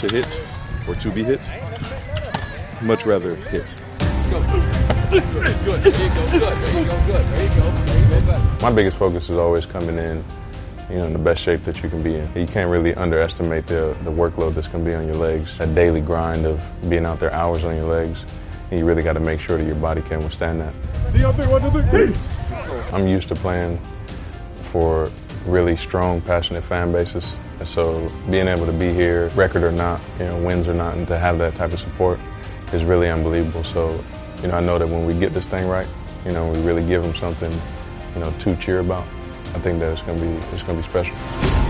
to hit or to be hit. Much rather hit. Good. There you go. Good. There you go. Good. My biggest focus is always coming in, in the best shape that you can be in. You can't really underestimate the workload that's going to be on your legs. That daily grind of being out there hours on your legs. And you really got to make sure that your body can withstand that. I'm used to playing for really strong, passionate fan bases. And so being able to be here, record or not, wins or not, and to have that type of support is really unbelievable. So, I know that when we get this thing right, we really give them something, to cheer about. I think that it's gonna be special.